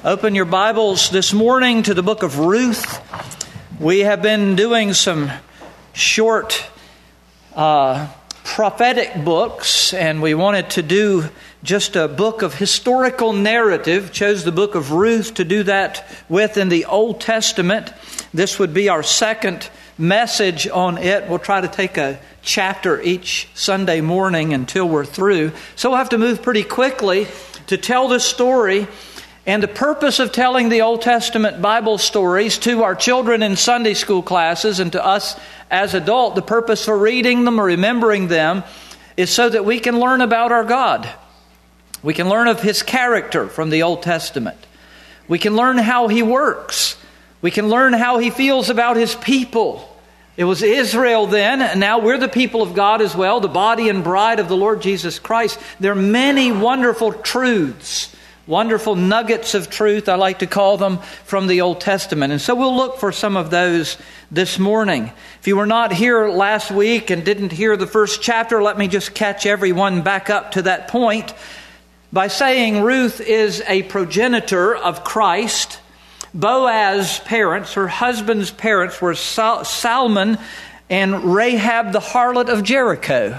Open your Bibles this morning to the book of Ruth. We have been doing some short prophetic books, and we wanted to do just a book of historical narrative. Chose the book of Ruth to do that with in the Old Testament. This would be our second message on it. We'll try to take a chapter each Sunday morning until we're through. So we'll have to move pretty quickly to tell this story. And the purpose of telling the Old Testament Bible stories to our children in Sunday school classes and to us as adults, the purpose for reading them or remembering them is so that we can learn about our God. We can learn of His character from the Old Testament. We can learn how He works. We can learn how He feels about His people. It was Israel then, and now we're the people of God as well, the body and bride of the Lord Jesus Christ. There are many wonderful truths, wonderful nuggets of truth, I like to call them, from the Old Testament. And so we'll look for some of those this morning. If you were not here last week and didn't hear the first chapter, let me just catch everyone back up to that point by saying Ruth is a progenitor of Christ. Boaz's parents, her husband's parents, were Salmon and Rahab the harlot of Jericho.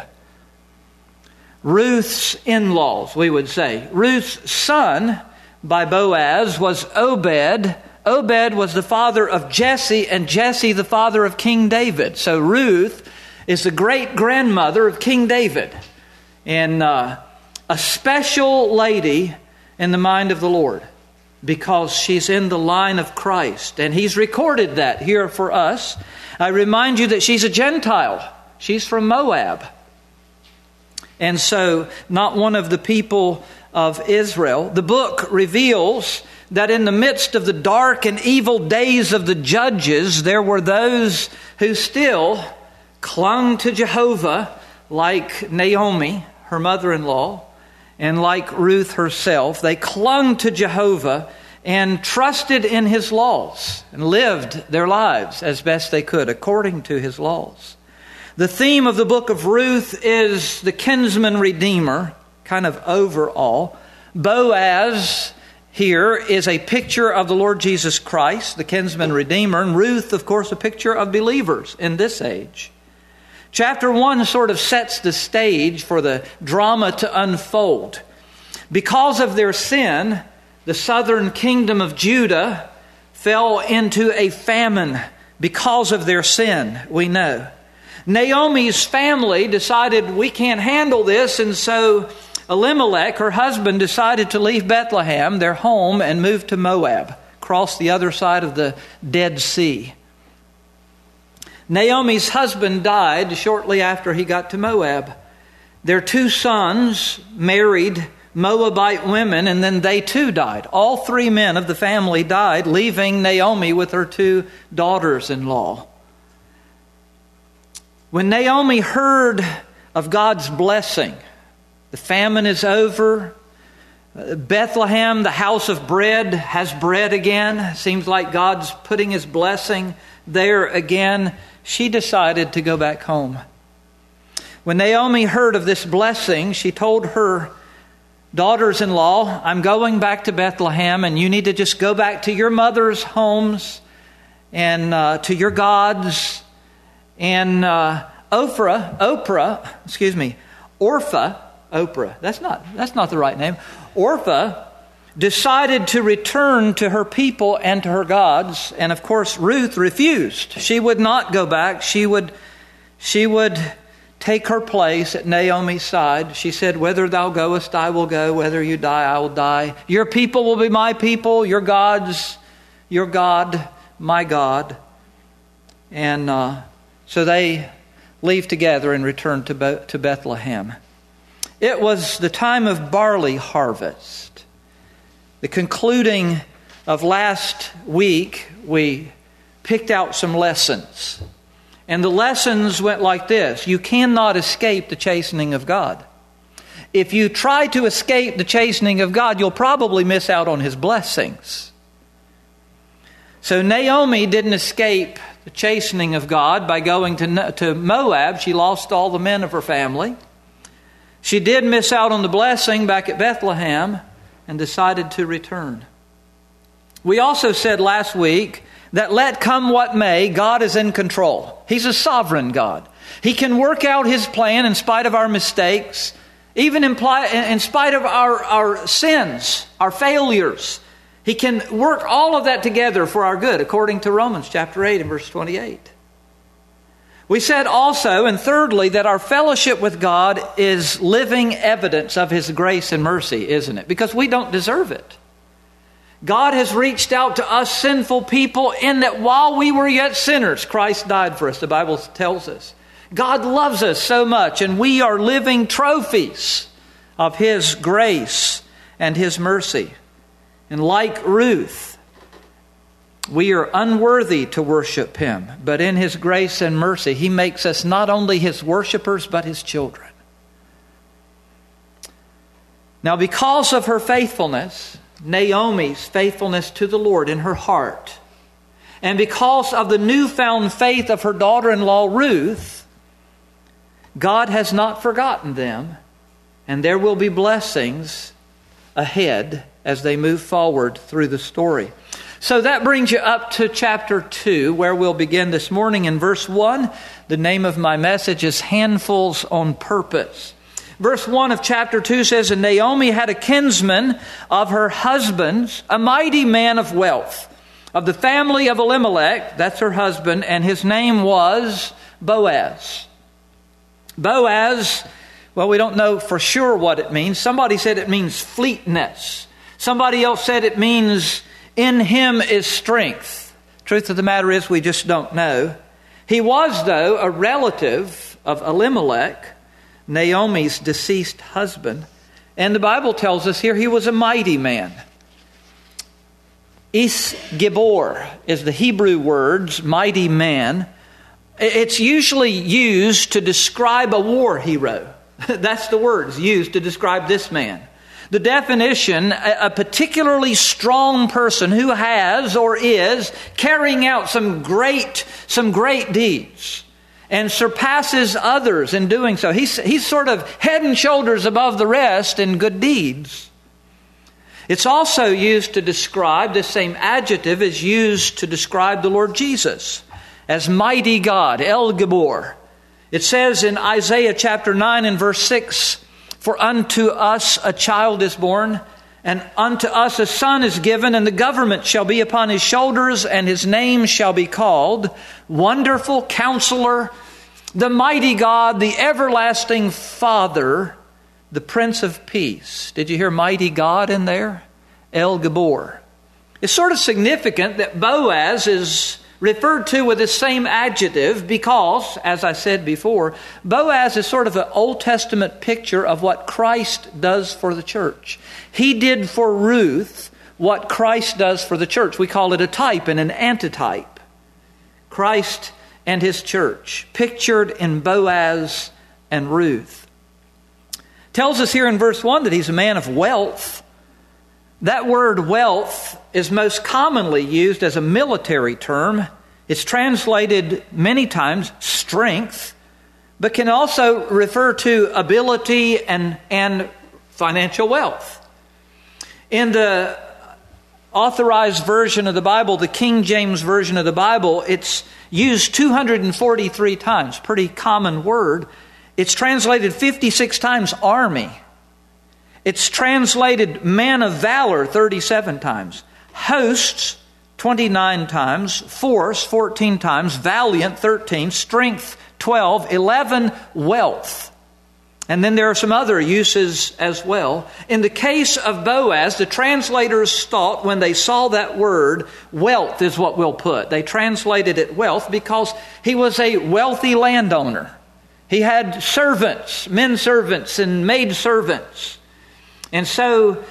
Ruth's in-laws, we would say. Ruth's son by Boaz was Obed. Obed was the father of Jesse, and Jesse the father of King David. So Ruth is the great-grandmother of King David, and a special lady in the mind of the Lord because she's in the line of Christ. And He's recorded that here for us. I remind you that she's a Gentile. She's from Moab. And so, not one of the people of Israel. The book reveals that in the midst of the dark and evil days of the judges, there were those who still clung to Jehovah, like Naomi, her mother-in-law, and like Ruth herself. They clung to Jehovah and trusted in His laws and lived their lives as best they could according to His laws. The theme of the book of Ruth is the kinsman redeemer, kind of overall. Boaz here is a picture of the Lord Jesus Christ, the kinsman redeemer, and Ruth, of course, a picture of believers in this age. Chapter 1 sort of sets the stage for the drama to unfold. Because of their sin, the southern kingdom of Judah fell into a famine because of their sin, we know. Naomi's family decided we can't handle this, and so Elimelech, her husband, decided to leave Bethlehem, their home, and move to Moab, cross the other side of the Dead Sea. Naomi's husband died shortly after he got to Moab. Their two sons married Moabite women, and then they too died. All three men of the family died, leaving Naomi with her two daughters-in-law. When Naomi heard of God's blessing, the famine is over. Bethlehem, the house of bread, has bread again. Seems like God's putting His blessing there again. She decided to go back home. When Naomi heard of this blessing, she told her daughters-in-law, I'm going back to Bethlehem, and you need to just go back to your mother's homes and to your gods. And Orpah, that's not the right name. Orpah decided to return to her people and to her gods, and of course Ruth refused. She would not go back. She would take her place at Naomi's side. She said, "Whither thou goest, I will go. Whether you die, I will die. Your people will be my people. Your gods, your God, my God." And so they leave together and return to Bethlehem. It was the time of barley harvest. The concluding of last week, we picked out some lessons. And the lessons went like this. You cannot escape the chastening of God. If you try to escape the chastening of God, you'll probably miss out on His blessings. So Naomi didn't escape the chastening of God by going to Moab. She lost all the men of her family. She did miss out on the blessing back at Bethlehem and decided to return. We also said last week that let come what may, God is in control. He's a sovereign God. He can work out His plan in spite of our mistakes, even in spite of our sins, our failures. He can work all of that together for our good, according to Romans chapter 8 and verse 28. We said also, and thirdly, that our fellowship with God is living evidence of His grace and mercy, isn't it? Because we don't deserve it. God has reached out to us sinful people in that while we were yet sinners, Christ died for us, the Bible tells us. God loves us so much, and we are living trophies of His grace and His mercy. And like Ruth, we are unworthy to worship Him, but in His grace and mercy, He makes us not only His worshipers, but His children. Now, because of her faithfulness, Naomi's faithfulness to the Lord in her heart, and because of the newfound faith of her daughter-in-law Ruth, God has not forgotten them, and there will be blessings ahead as they move forward through the story. So that brings you up to chapter 2, where we'll begin this morning in verse 1. The name of my message is Handfuls on Purpose. Verse 1 of chapter 2 says, And Naomi had a kinsman of her husband's, a mighty man of wealth, of the family of Elimelech, that's her husband, and his name was Boaz. Boaz, well, we don't know for sure what it means. Somebody said it means fleetness. Somebody else said it means in him is strength. Truth of the matter is we just don't know. He was, though, a relative of Elimelech, Naomi's deceased husband. And the Bible tells us here he was a mighty man. Is Gibor is the Hebrew words, mighty man. It's usually used to describe a war hero. That's the words used to describe this man. The definition, a particularly strong person who has or is carrying out some great deeds and surpasses others in doing so. He's sort of head and shoulders above the rest in good deeds. It's also used to describe, this same adjective is used to describe the Lord Jesus as mighty God, El Gibor. It says in Isaiah chapter 9 and verse 6, For unto us a child is born, and unto us a son is given, and the government shall be upon his shoulders, and his name shall be called Wonderful Counselor, the Mighty God, the Everlasting Father, the Prince of Peace. Did you hear Mighty God in there? El Gibor. It's sort of significant that Boaz is referred to with the same adjective because, as I said before, Boaz is sort of an Old Testament picture of what Christ does for the church. He did for Ruth what Christ does for the church. We call it a type and an antitype. Christ and His church, pictured in Boaz and Ruth. Tells us here in verse 1 that he's a man of wealth. That word wealth is most commonly used as a military term. It's translated many times strength, but can also refer to ability and financial wealth. In the authorized version of the Bible, the King James Version of the Bible, it's used 243 times, pretty common word. It's translated 56 times army. It's translated man of valor 37 times. Hosts 29 times. Force 14 times. Valiant 13. Strength 12. 11 wealth. And then there are some other uses as well. In the case of Boaz, the translators thought when they saw that word, wealth is what we'll put. They translated it wealth because he was a wealthy landowner. He had servants, men servants and maid servants. And so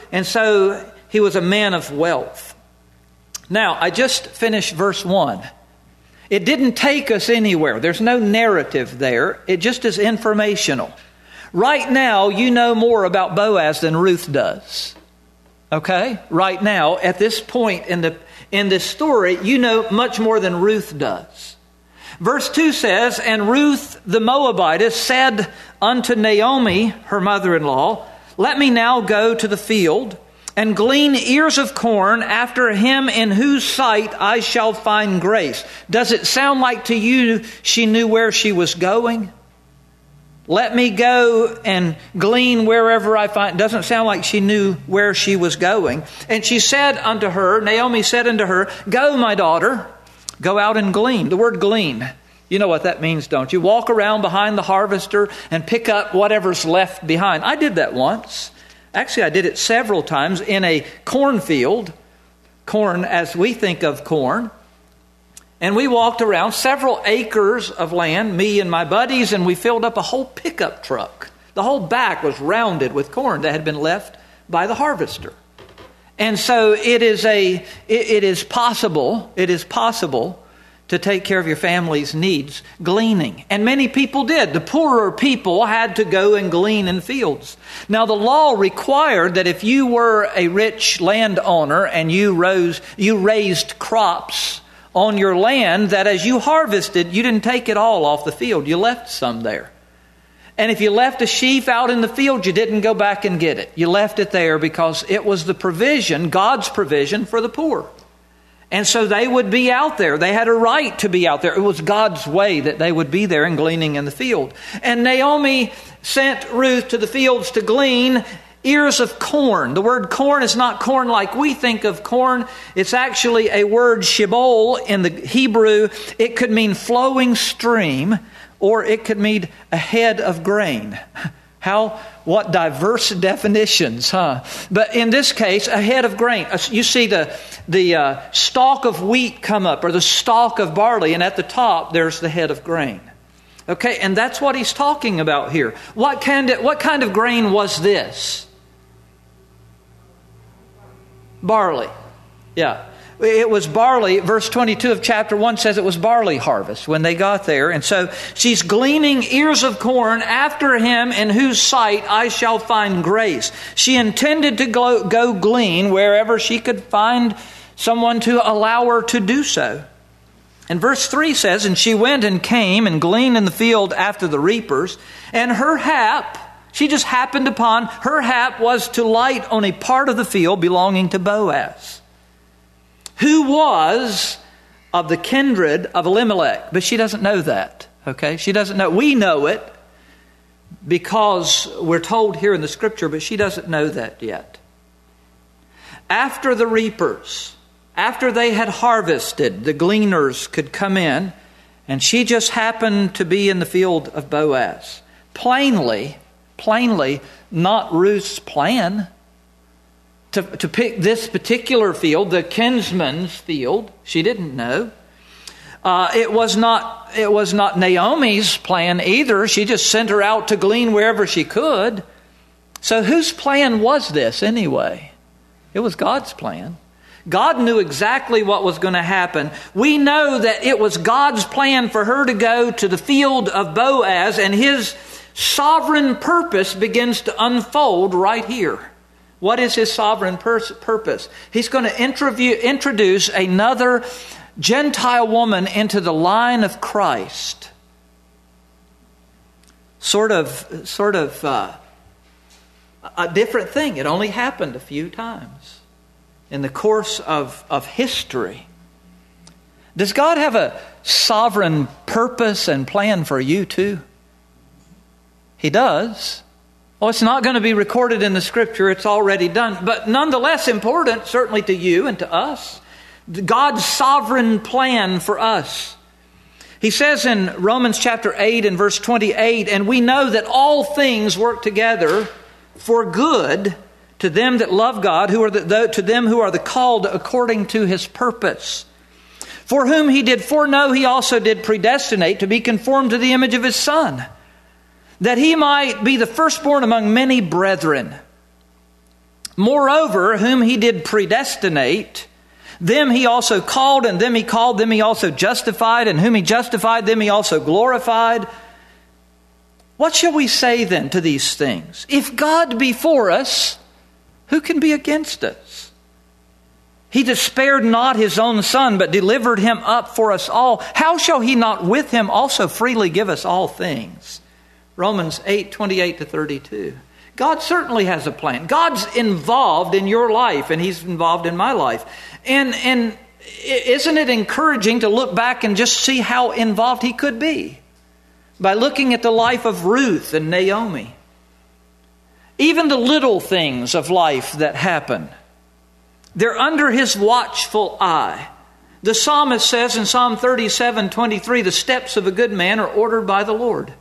he was a man of wealth. Now, I just finished verse 1. It didn't take us anywhere. There's no narrative there. It just is informational. Right now, you know more about Boaz than Ruth does. Okay? Right now, at this point in this story, you know much more than Ruth does. Verse 2 says, And Ruth the Moabitess said unto Naomi, her mother-in-law, Let me now go to the field, and glean ears of corn after him in whose sight I shall find grace. Does it sound like to you she knew where she was going? Let me go and glean wherever I find. Doesn't sound like she knew where she was going. And she said unto her, Naomi said unto her, Go, my daughter, go out and glean. The word glean, you know what that means, don't you? Walk around behind the harvester and pick up whatever's left behind. I did that once. Actually, I did it several times in a cornfield, corn as we think of corn. And we walked around several acres of land, me and my buddies, and we filled up a whole pickup truck. The whole back was rounded with corn that had been left by the harvester. And so it is possible to take care of your family's needs gleaning. And many people did. The poorer people had to go and glean in fields. Now the law required that if you were a rich landowner and you raised crops on your land, that as you harvested, you didn't take it all off the field. You left some there. And if you left a sheaf out in the field, you didn't go back and get it. You left it there because it was the provision, God's provision for the poor. And so they would be out there. They had a right to be out there. It was God's way that they would be there and gleaning in the field. And Naomi sent Ruth to the fields to glean ears of corn. The word corn is not corn like we think of corn. It's actually a word shibol in the Hebrew. It could mean flowing stream, or it could mean a head of grain. What diverse definitions, huh? But in this case, a head of grain. You see the stalk of wheat come up, or the stalk of barley, and at the top there's the head of grain. Okay, and that's what he's talking about here. What kind of grain was this? Barley. Yeah. It was barley. Verse 22 of chapter 1 says it was barley harvest when they got there. And so she's gleaning ears of corn after him in whose sight I shall find grace. She intended to go glean wherever she could find someone to allow her to do so. And verse 3 says, And she went and came and gleaned in the field after the reapers, and her hap, she just happened upon, her hap was to light on a part of the field belonging to Boaz, who was of the kindred of Elimelech. But she doesn't know that, okay? She doesn't know. We know it because we're told here in the scripture, but she doesn't know that yet. After the reapers, after they had harvested, the gleaners could come in, and she just happened to be in the field of Boaz. Plainly, not Ruth's plan to pick this particular field, the kinsman's field. She didn't know. It was not Naomi's plan either. She just sent her out to glean wherever she could. So whose plan was this anyway? It was God's plan. God knew exactly what was going to happen. We know that it was God's plan for her to go to the field of Boaz, and his sovereign purpose begins to unfold right here. What is his sovereign purpose? He's going to introduce another Gentile woman into the line of Christ. Sort of a different thing. It only happened a few times in the course of history. Does God have a sovereign purpose and plan for you too? He does. Well, it's not going to be recorded in the scripture. It's already done. But nonetheless important, certainly to you and to us, God's sovereign plan for us. He says in Romans chapter 8 and verse 28, And we know that all things work together for good to them that love God, to them who are the called according to his purpose. For whom he did foreknow, he also did predestinate to be conformed to the image of his Son, that he might be the firstborn among many brethren. Moreover, whom he did predestinate, them he also called, and them he called, them he also justified, and whom he justified, them he also glorified. What shall we say then to these things? If God be for us, who can be against us? He that spared not his own Son, but delivered him up for us all, how shall he not with him also freely give us all things? Romans 8:28-32. God certainly has a plan. God's involved in your life, and He's involved in my life. And isn't it encouraging to look back and just see how involved He could be by looking at the life of Ruth and Naomi? Even the little things of life that happen, they're under His watchful eye. The psalmist says in Psalm 37:23, the steps of a good man are ordered by the Lord,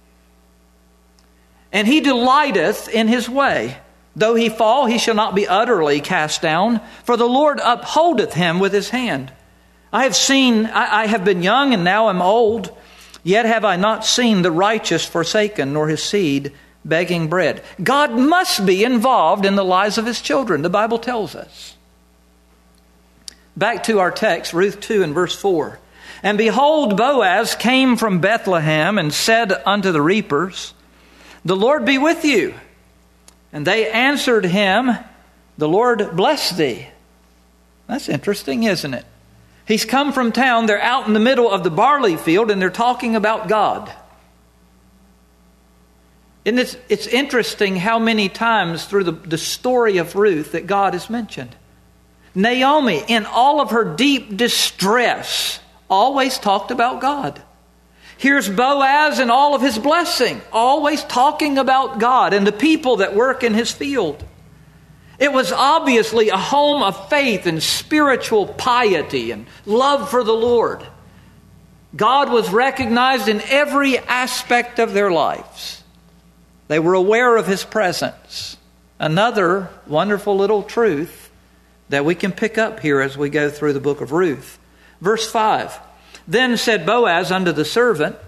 and He delighteth in his way. Though he fall, he shall not be utterly cast down, for the Lord upholdeth him with His hand. I have been young, and now am old, yet have I not seen the righteous forsaken, nor his seed begging bread. God must be involved in the lives of His children, the Bible tells us. Back to our text, Ruth 2 and verse 4. And behold, Boaz came from Bethlehem and said unto the reapers, The Lord be with you. And they answered him, The Lord bless thee. That's interesting, isn't it? He's come from town. They're out in the middle of the barley field, and they're talking about God. And it's interesting how many times through the story of Ruth that God is mentioned. Naomi, in all of her deep distress, always talked about God. Here's Boaz in all of his blessing, always talking about God and the people that work in his field. It was obviously a home of faith and spiritual piety and love for the Lord. God was recognized in every aspect of their lives. They were aware of His presence. Another wonderful little truth that we can pick up here as we go through the book of Ruth. Verse 5. Then said Boaz unto his servant,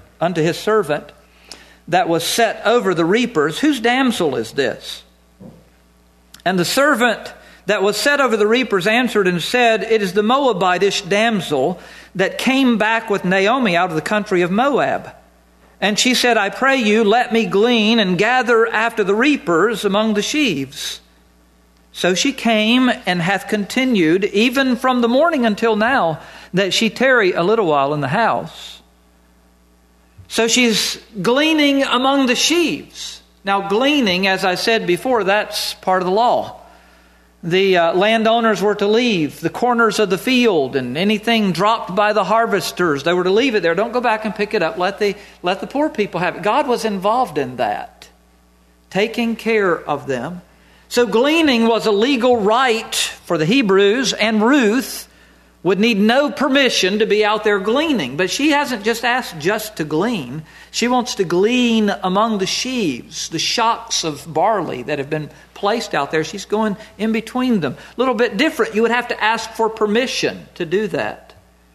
that was set over the reapers, Whose damsel is this? And the servant that was set over the reapers answered and said, It is the Moabitish damsel that came back with Naomi out of the country of Moab. And she said, I pray you, let me glean and gather after the reapers among the sheaves. So she came and hath continued, even from the morning until now, that she tarry a little while in the house. So she's gleaning among the sheaves. Now gleaning, as I said before, that's part of the law. The landowners were to leave the corners of the field, and anything dropped by the harvesters, they were to leave it there. Don't go back and pick it up. Let the poor people have it. God was involved in that, taking care of them. So gleaning was a legal right for the Hebrews, and Ruth would need no permission to be out there gleaning. But she hasn't just asked just to glean. She wants to glean among the sheaves, the shocks of barley that have been placed out there. She's going in between them. A little bit different. You would have to ask for permission to do that.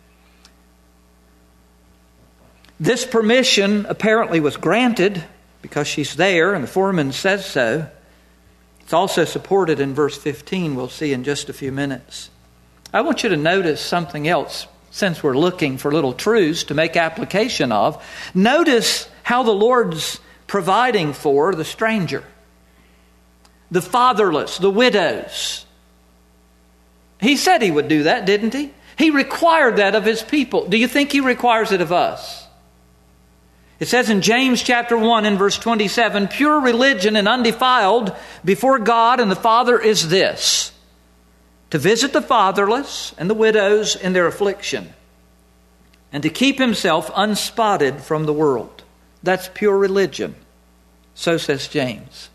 This permission apparently was granted because she's there, and the foreman says so. It's also supported in verse 15, we'll see in just a few minutes. I want you to notice something else, since we're looking for little truths to make application of. Notice how the Lord's providing for the stranger, the fatherless, the widows. He said He would do that, didn't He? He required that of His people. Do you think He requires it of us? It says in James chapter 1 and verse 27, Pure religion and undefiled before God and the Father is this, to visit the fatherless and the widows in their affliction, and to keep himself unspotted from the world. That's pure religion. So says James.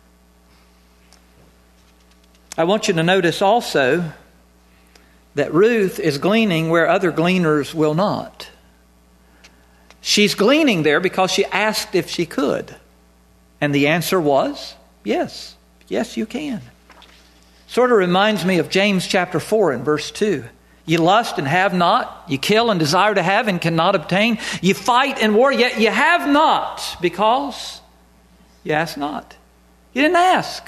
I want you to notice also that Ruth is gleaning where other gleaners will not. She's gleaning there because she asked if she could. And the answer was, yes. Yes, you can. Sort of reminds me of James chapter 4 and verse 2. You lust and have not. You kill and desire to have and cannot obtain. You fight and war, yet you have not because you ask not. You didn't ask.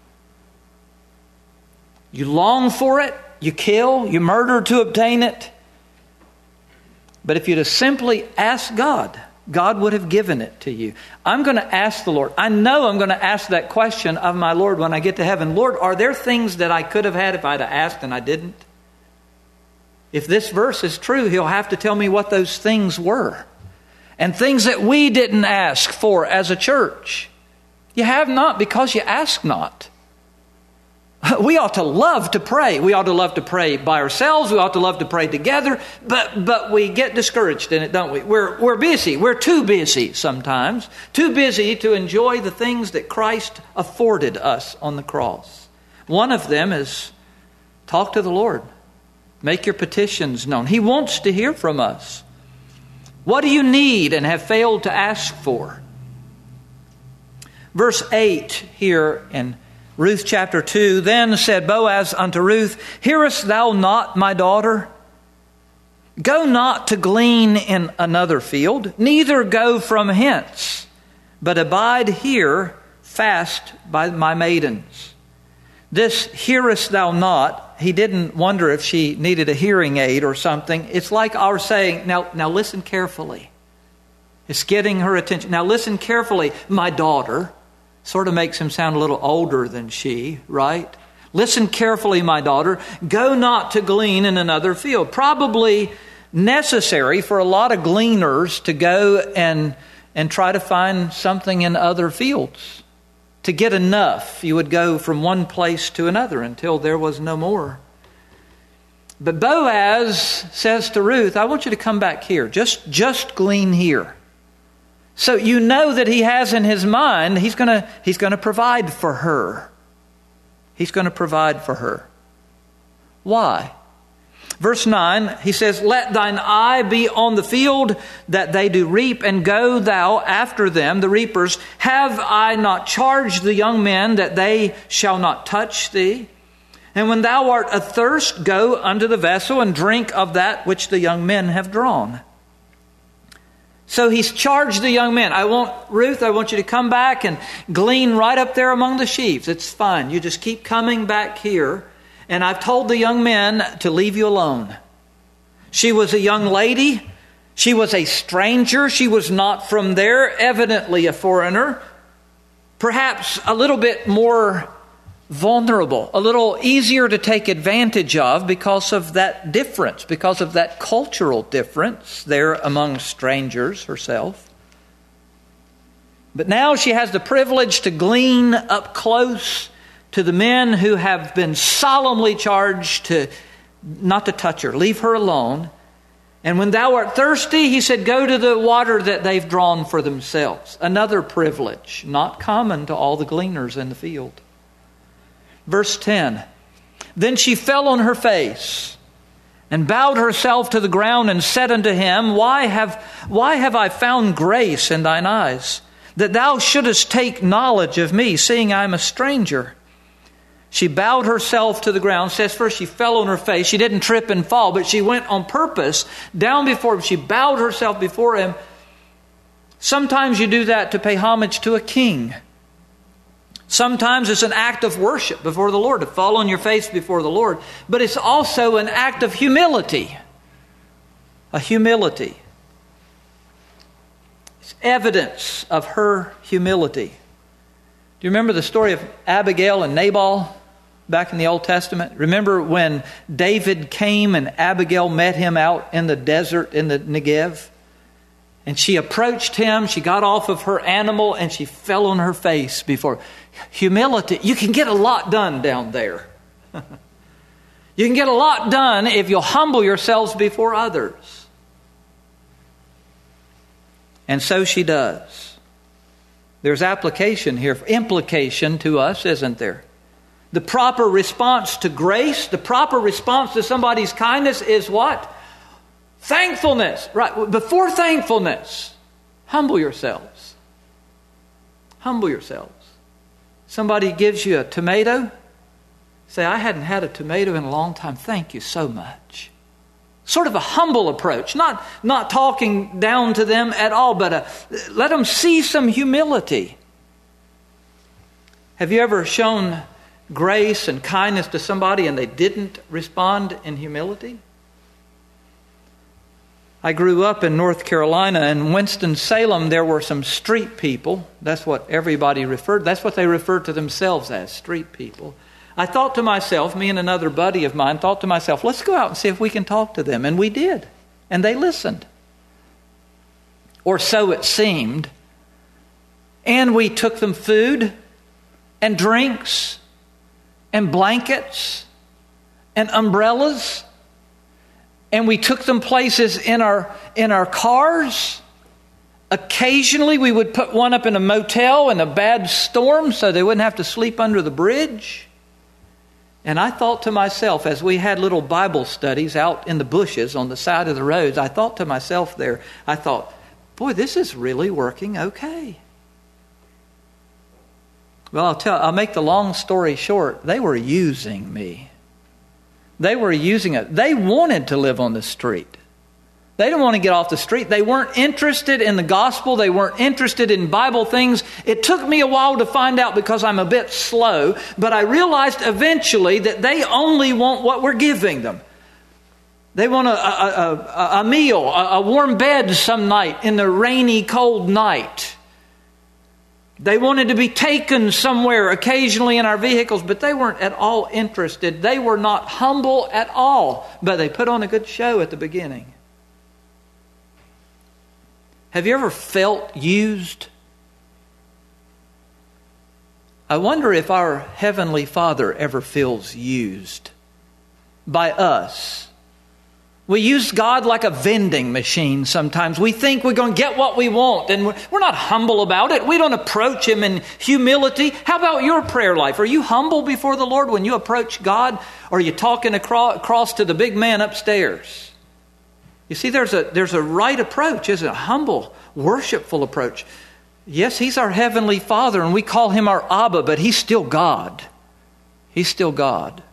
You long for it. You kill. You murder to obtain it. But if you'd have simply asked God, God would have given it to you. I'm going to ask the Lord. I know I'm going to ask that question of my Lord when I get to heaven. Lord, are there things that I could have had if I'd have asked and I didn't? If this verse is true, He'll have to tell me what those things were. And things that we didn't ask for as a church. You have not because you ask not. We ought to love to pray. We ought to love to pray by ourselves. We ought to love to pray together. But we get discouraged in it, don't we? We're busy. We're too busy sometimes. Too busy to enjoy the things that Christ afforded us on the cross. One of them is talk to the Lord. Make your petitions known. He wants to hear from us. What do you need and have failed to ask for? Verse 8 here in Ruth chapter 2, then said Boaz unto Ruth, hearest thou not, my daughter? Go not to glean in another field, neither go from hence, but abide here fast by my maidens. This hearest thou not, he didn't wonder if she needed a hearing aid or something. It's like our saying, now listen carefully. It's getting her attention. Now listen carefully, my daughter. Sort of makes him sound a little older than she, right? Listen carefully, my daughter. Go not to glean in another field. Probably necessary for a lot of gleaners to go and try to find something in other fields. To get enough, you would go from one place to another until there was no more. But Boaz says to Ruth, I want you to come back here. Just glean here. So you know that he has in his mind, he's going to provide for her. He's going to provide for her. Why? Verse 9, he says, let thine eye be on the field that they do reap, and go thou after them, the reapers. Have I not charged the young men that they shall not touch thee? And when thou art athirst, go unto the vessel and drink of that which the young men have drawn. So he's charged the young men. Ruth, I want you to come back and glean right up there among the sheaves. It's fine. You just keep coming back here. And I've told the young men to leave you alone. She was a young lady. She was a stranger. She was not from there, evidently a foreigner. Perhaps a little bit more vulnerable, a little easier to take advantage of because of that difference, because of that cultural difference there among strangers herself. But now she has the privilege to glean up close to the men who have been solemnly charged to not to touch her, leave her alone. And when thou art thirsty, he said, go to the water that they've drawn for themselves. Another privilege, not common to all the gleaners in the field. Verse 10, then she fell on her face and bowed herself to the ground and said unto him, Why have I found grace in thine eyes, that thou shouldest take knowledge of me, seeing I am a stranger? She bowed herself to the ground. Says first she fell on her face. She didn't trip and fall, but she went on purpose down before him. She bowed herself before him. Sometimes you do that to pay homage to a king. Sometimes it's an act of worship before the Lord, to fall on your face before the Lord. But it's also an act of humility. A humility. It's evidence of her humility. Do you remember the story of Abigail and Nabal back in the Old Testament? Remember when David came and Abigail met him out in the desert in the Negev? And she approached him, she got off of her animal, and she fell on her face before. Humility, you can get a lot done down there. You can get a lot done if you'll humble yourselves before others. And so she does. There's application here, implication to us, isn't there? The proper response to grace, the proper response to somebody's kindness is what? Thankfulness. Right. Before thankfulness, humble yourselves. Humble yourselves. Somebody gives you a tomato. Say, I hadn't had a tomato in a long time. Thank you so much. Sort of a humble approach. Not talking down to them at all, but let them see some humility. Have you ever shown grace and kindness to somebody and they didn't respond in humility? I grew up in North Carolina. In Winston-Salem, there were some street people. That's what everybody referred. That's what they referred to themselves as, street people. I thought to myself, me and another buddy of mine thought to myself, let's go out and see if we can talk to them. And we did. And they listened. Or so it seemed. And we took them food and drinks and blankets and umbrellas. And we took them places in our cars. Occasionally we would put one up in a motel in a bad storm so they wouldn't have to sleep under the bridge. And I thought to myself, as we had little Bible studies out in the bushes on the side of the roads, I thought to myself there, I thought, boy, this is really working okay. Well, I'll make the long story short. They were using me. They were using it. They wanted to live on the street. They didn't want to get off the street. They weren't interested in the gospel. They weren't interested in Bible things. It took me a while to find out because I'm a bit slow, but I realized eventually that they only want what we're giving them. They want a meal, a warm bed some night in the rainy, cold night. They wanted to be taken somewhere occasionally in our vehicles, but they weren't at all interested. They were not humble at all, but they put on a good show at the beginning. Have you ever felt used? I wonder if our Heavenly Father ever feels used by us. We use God like a vending machine sometimes. We think we're going to get what we want, and we're not humble about it. We don't approach Him in humility. How about your prayer life? Are you humble before the Lord when you approach God? Or are you talking across to the big man upstairs? You see, there's a right approach, isn't it? A humble, worshipful approach. Yes, He's our Heavenly Father, and we call Him our Abba, but He's still God. He's still God.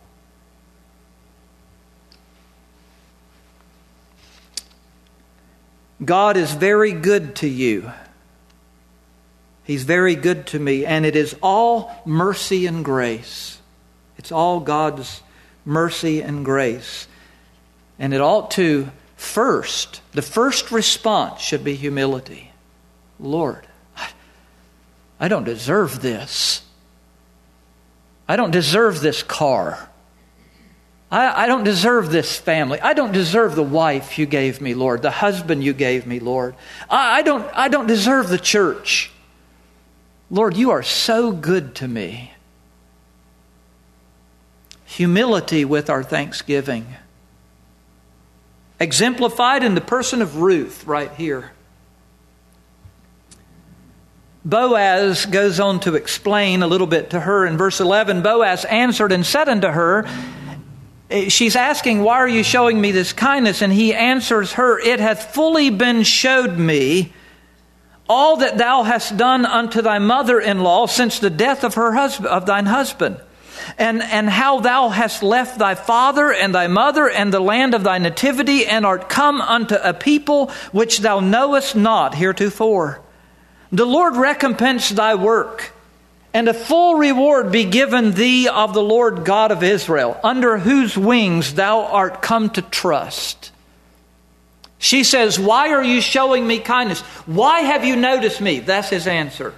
God is very good to you. He's very good to me, and it is all mercy and grace. It's all God's mercy and grace. And it ought to the first response should be humility. Lord, I don't deserve this. I don't deserve this car. I don't deserve this family. I don't deserve the wife you gave me, Lord, the husband you gave me, Lord. I don't deserve the church. Lord, you are so good to me. Humility with our thanksgiving. Exemplified in the person of Ruth right here. Boaz goes on to explain a little bit to her in verse 11. Boaz answered and said unto her, she's asking, why are you showing me this kindness? And he answers her, it hath fully been showed me all that thou hast done unto thy mother-in-law since the death of thine husband. And how thou hast left thy father and thy mother and the land of thy nativity, and art come unto a people which thou knowest not heretofore. The Lord recompense thy work, and a full reward be given thee of the Lord God of Israel, under whose wings thou art come to trust. She says, why are you showing me kindness? Why have you noticed me? That's his answer.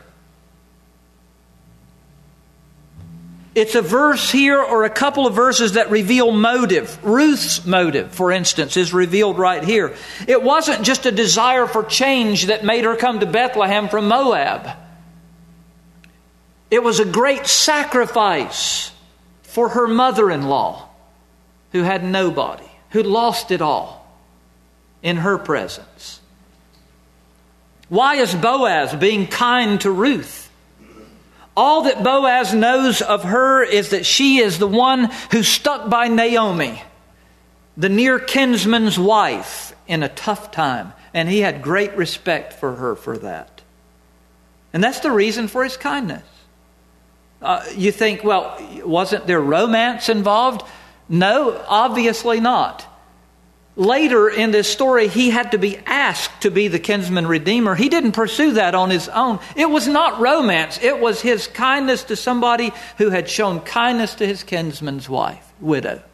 It's a verse here or a couple of verses that reveal motive. Ruth's motive, for instance, is revealed right here. It wasn't just a desire for change that made her come to Bethlehem from Moab. It was a great sacrifice for her mother-in-law who had nobody, who lost it all in her presence. Why is Boaz being kind to Ruth? All that Boaz knows of her is that she is the one who stuck by Naomi, the near kinsman's wife, in a tough time. And he had great respect for her for that. And that's the reason for his kindness. You think, well, wasn't there romance involved? No, obviously not. Later in this story, he had to be asked to be the kinsman redeemer. He didn't pursue that on his own. It was not romance. It was his kindness to somebody who had shown kindness to his kinsman's widow.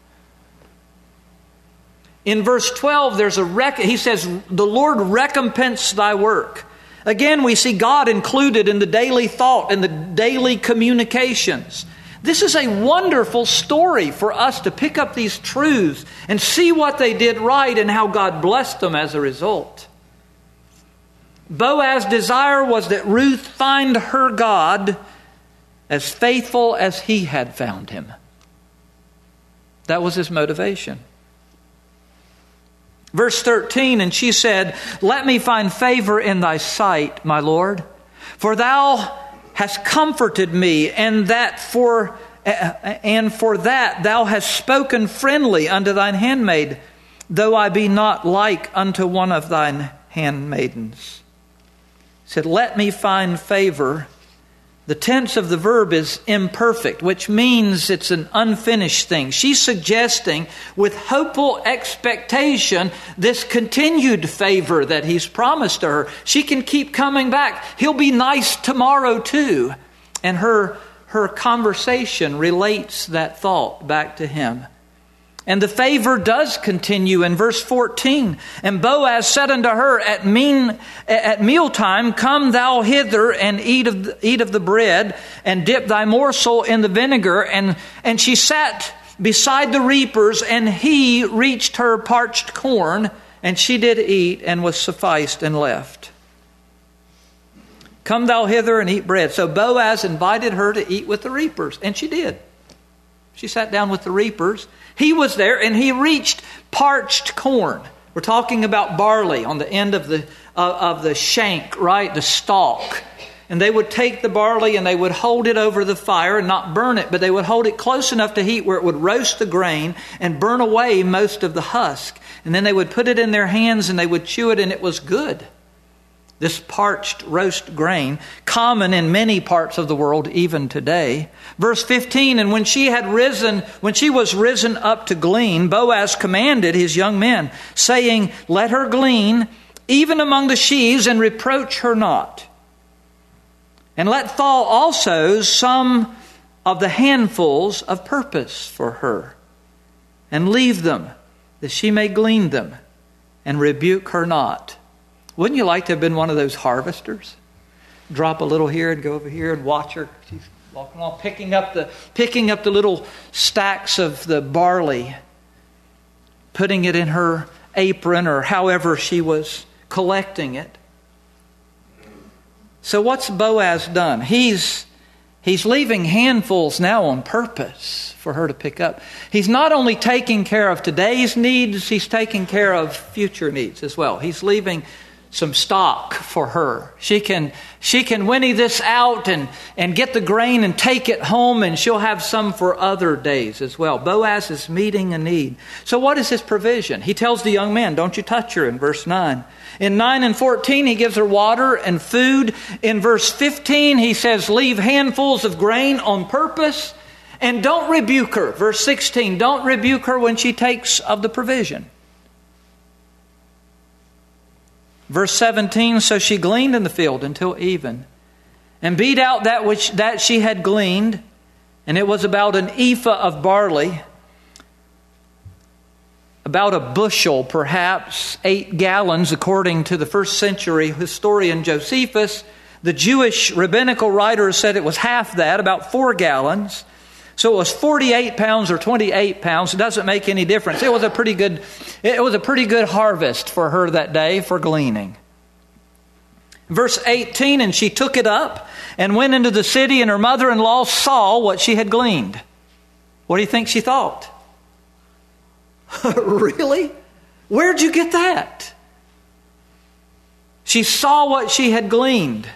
In verse 12, he says, the Lord recompense thy work. Again, we see God included in the daily thought and the daily communications. This is a wonderful story for us to pick up these truths and see what they did right and how God blessed them as a result. Boaz's desire was that Ruth find her God as faithful as he had found him. That was his motivation. Verse 13, and she said, "Let me find favor in thy sight, my Lord, for thou hast comforted me, and for that thou hast spoken friendly unto thine handmaid, though I be not like unto one of thine handmaidens." He said, "Let me find favor." The tense of the verb is imperfect, which means it's an unfinished thing. She's suggesting with hopeful expectation this continued favor that he's promised to her. She can keep coming back. He'll be nice tomorrow too. And her conversation relates that thought back to him. And the favor does continue in verse 14. "And Boaz said unto her at mealtime, Come thou hither and eat of the bread, and dip thy morsel in the vinegar. And she sat beside the reapers, and he reached her parched corn, and she did eat, and was sufficed, and left. Come thou hither and eat bread." So Boaz invited her to eat with the reapers, and she did. She sat down with the reapers. He was there, and he reached parched corn. We're talking about barley on the end of the shank, right? The stalk. And they would take the barley and they would hold it over the fire and not burn it, but they would hold it close enough to heat where it would roast the grain and burn away most of the husk. And then they would put it in their hands and they would chew it, and it was good. This parched roast grain, common in many parts of the world even today. Verse 15, "And when she was risen up to glean, Boaz commanded his young men, saying, Let her glean, even among the sheaves, and reproach her not. And let fall also some of the handfuls of purpose for her, and leave them, that she may glean them, and rebuke her not." Wouldn't you like to have been one of those harvesters? Drop a little here and go over here and watch her. She's walking along, picking up the little stacks of the barley, putting it in her apron or however she was collecting it. So what's Boaz done? He's leaving handfuls now on purpose for her to pick up. He's not only taking care of today's needs, he's taking care of future needs as well. He's leaving some stock for her. She can whinny this out and get the grain and take it home, and she'll have some for other days as well. Boaz is meeting a need. So what is his provision? He tells the young man, "Don't you touch her," in verse 9. In 9 and 14, he gives her water and food. In verse 15, he says, "Leave handfuls of grain on purpose, and don't rebuke her." Verse 16, don't rebuke her when she takes of the provision. Verse 17, "So she gleaned in the field until even, and beat out that she had gleaned, and it was about an ephah of barley, about a bushel, perhaps 8 gallons, according to the first century historian Josephus. The Jewish rabbinical writers said it was half that, about 4 gallons. So it was 48 pounds or 28 pounds. It doesn't make any difference. It was a pretty good harvest for her that day for gleaning. Verse 18, "And she took it up and went into the city, and her mother-in-law saw what she had gleaned." What do you think she thought? Really? Where'd you get that? She saw what she had gleaned.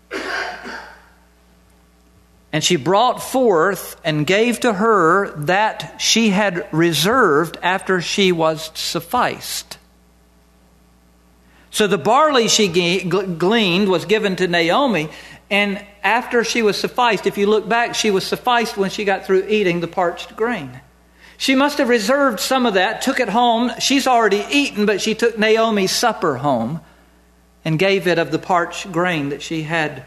"And she brought forth and gave to her that she had reserved after she was sufficed." So the barley she gleaned was given to Naomi, and after she was sufficed, if you look back, she was sufficed when she got through eating the parched grain. She must have reserved some of that, took it home. She's already eaten, but she took Naomi's supper home and gave it of the parched grain that she had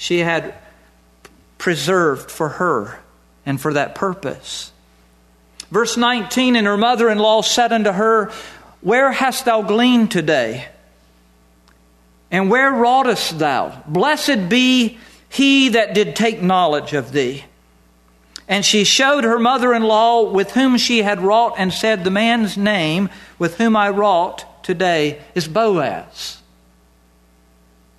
preserved for her and for that purpose. Verse 19, "And her mother-in-law said unto her, Where hast thou gleaned today? And where wroughtest thou? Blessed be he that did take knowledge of thee. And she showed her mother-in-law with whom she had wrought, and said, The man's name with whom I wrought today is Boaz."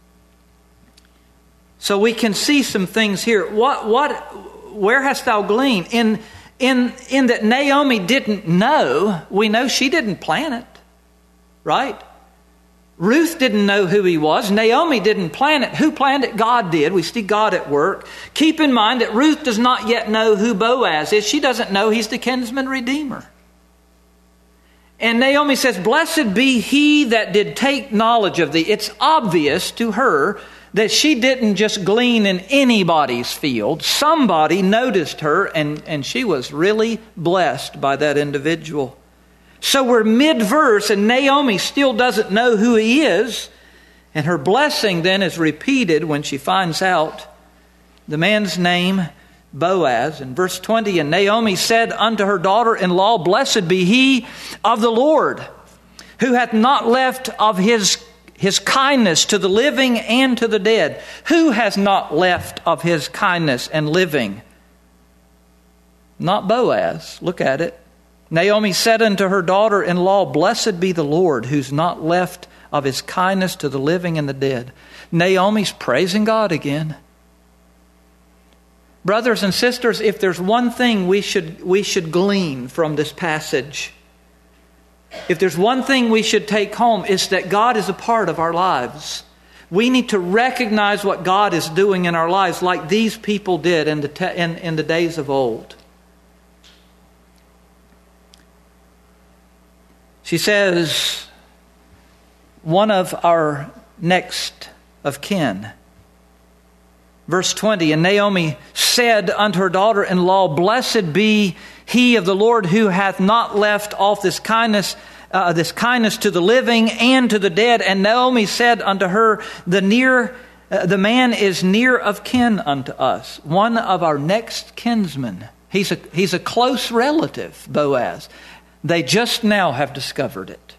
So we can see some things here. Where hast thou gleaned? In that Naomi didn't know, we know she didn't plan it, right? Ruth didn't know who he was. Naomi didn't plan it. Who planned it? God did. We see God at work. Keep in mind that Ruth does not yet know who Boaz is. She doesn't know he's the kinsman redeemer. And Naomi says, blessed be he that did take knowledge of thee. It's obvious to her that she didn't just glean in anybody's field. Somebody noticed her, and she was really blessed by that individual. So we're mid-verse, and Naomi still doesn't know who he is. And her blessing then is repeated when she finds out the man's name, Boaz. In verse 20, and Naomi said unto her daughter-in-law, blessed be he of the Lord, who hath not left of his kindness to the living and to the dead. Who has not left of his kindness and living? Not Boaz. Look at it. Naomi said unto her daughter-in-law, blessed be the Lord, who's not left of his kindness to the living and the dead. Naomi's praising God again. Brothers and sisters, if there's one thing we should glean from this passage, if there's one thing we should take home, it's that God is a part of our lives. We need to recognize what God is doing in our lives like these people did in the days of old. She says, one of our next of kin. Verse 20, and Naomi said unto her daughter-in-law, blessed be he of the Lord, who hath not left off this kindness to the living and to the dead. And Naomi said unto her, the man is near of kin unto us, one of our next kinsmen. He's a close relative, Boaz. They just now have discovered it.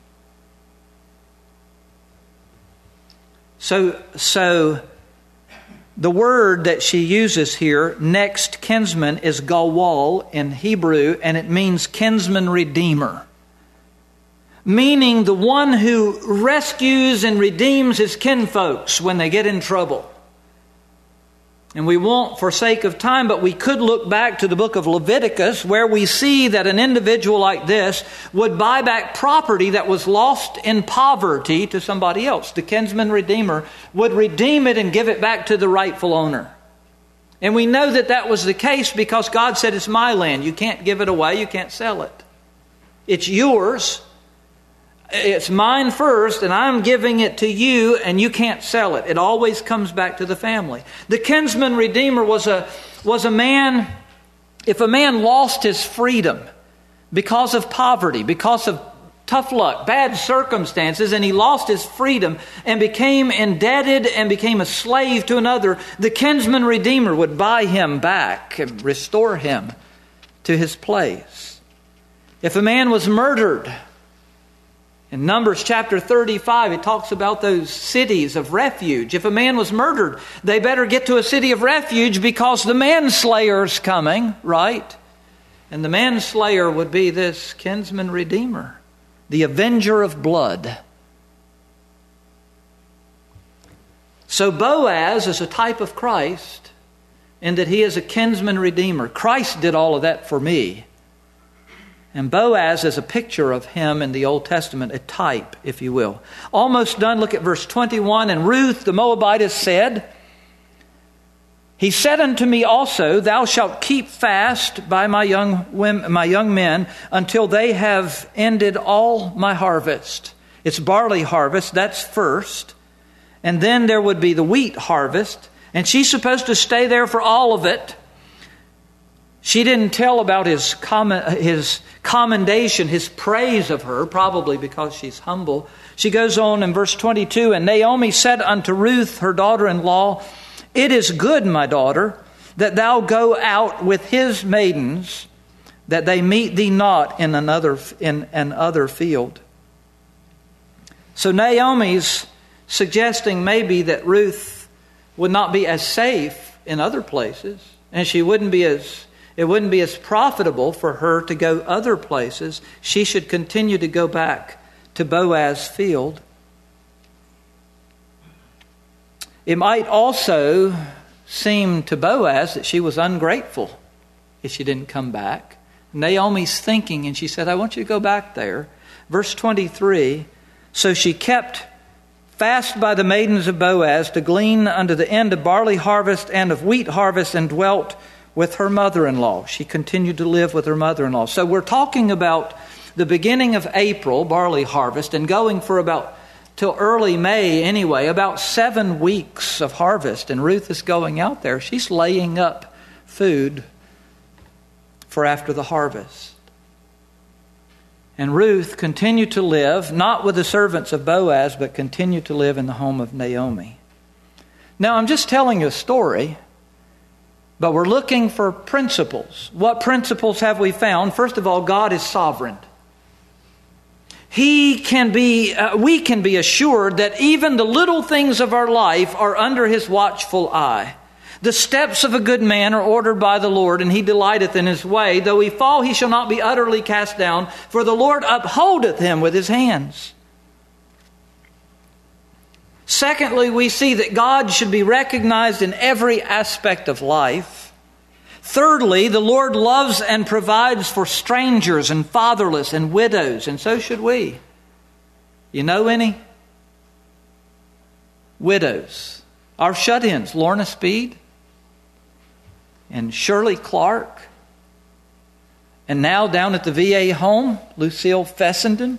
So the word that she uses here, next kinsman, is gawal in Hebrew, and it means kinsman redeemer. Meaning the one who rescues and redeems his kinfolks when they get in trouble. And we won't for sake of time, but we could look back to the book of Leviticus, where we see that an individual like this would buy back property that was lost in poverty to somebody else. The kinsman redeemer would redeem it and give it back to the rightful owner. And we know that that was the case because God said, it's my land. You can't give it away. You can't sell it. It's yours. It's mine first, and I'm giving it to you, and you can't sell it. It always comes back to the family. The kinsman redeemer was a man. If a man lost his freedom because of poverty, because of tough luck, bad circumstances, and he lost his freedom and became indebted and became a slave to another, the kinsman redeemer would buy him back and restore him to his place. If a man was murdered, in Numbers chapter 35, it talks about those cities of refuge. If a man was murdered, they better get to a city of refuge because the manslayer's coming, right? And the manslayer would be this kinsman redeemer, the avenger of blood. So Boaz is a type of Christ in that he is a kinsman redeemer. Christ did all of that for me. And Boaz is a picture of him in the Old Testament, a type, if you will. Almost done. Look at verse 21. And Ruth the Moabitess said, he said unto me also, thou shalt keep fast by my young men until they have ended all my harvest. It's barley harvest, that's first. And then there would be the wheat harvest. And she's supposed to stay there for all of it. She didn't tell about his commendation, his praise of her, probably because she's humble. She goes on in verse 22, and Naomi said unto Ruth, her daughter-in-law, it is good, my daughter, that thou go out with his maidens, that they meet thee not in another field. So Naomi's suggesting maybe that Ruth would not be as safe in other places, and it wouldn't be as profitable for her to go other places. She should continue to go back to Boaz's field. It might also seem to Boaz that she was ungrateful if she didn't come back. Naomi's thinking, and she said, I want you to go back there. Verse 23, so she kept fast by the maidens of Boaz to glean unto the end of barley harvest and of wheat harvest, and dwelt with her mother-in-law. She continued to live with her mother-in-law. So we're talking about the beginning of April, barley harvest, and going for about till early May anyway, about 7 weeks of harvest. And Ruth is going out there. She's laying up food for after the harvest. And Ruth continued to live, not with the servants of Boaz, but continued to live in the home of Naomi. Now, I'm just telling you a story, but we're looking for principles. What principles have we found? First of all, God is sovereign. We can be assured that even the little things of our life are under His watchful eye. The steps of a good man are ordered by the Lord, and He delighteth in his way. Though he fall, he shall not be utterly cast down, for the Lord upholdeth him with His hands. Secondly, we see that God should be recognized in every aspect of life. Thirdly, the Lord loves and provides for strangers and fatherless and widows, and so should we. You know any? Widows. Our shut-ins, Lorna Speed and Shirley Clark, and now down at the VA home, Lucille Fessenden.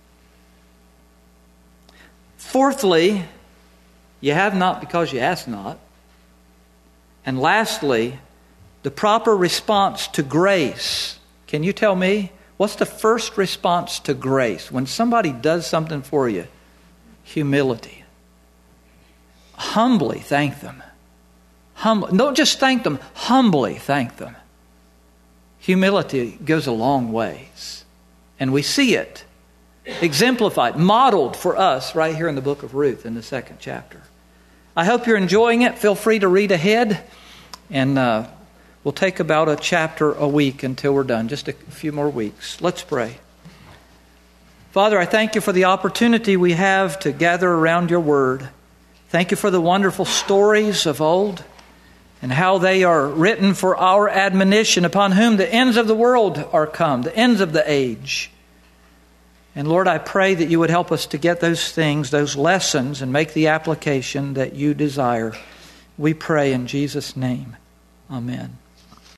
Fourthly, you have not because you ask not. And lastly, the proper response to grace. Can you tell me, what's the first response to grace? When somebody does something for you, humility. Humbly thank them. Don't just thank them, humbly thank them. Humility goes a long ways. And we see it exemplified, modeled for us right here in the book of Ruth in the 2nd chapter. I hope you're enjoying it. Feel free to read ahead. And we'll take about a chapter a week until we're done. Just a few more weeks. Let's pray. Father, I thank you for the opportunity we have to gather around your word. Thank you for the wonderful stories of old and how they are written for our admonition, upon whom the ends of the world are come, the ends of the age. And Lord, I pray that you would help us to get those things, those lessons, and make the application that you desire. We pray in Jesus' name. Amen.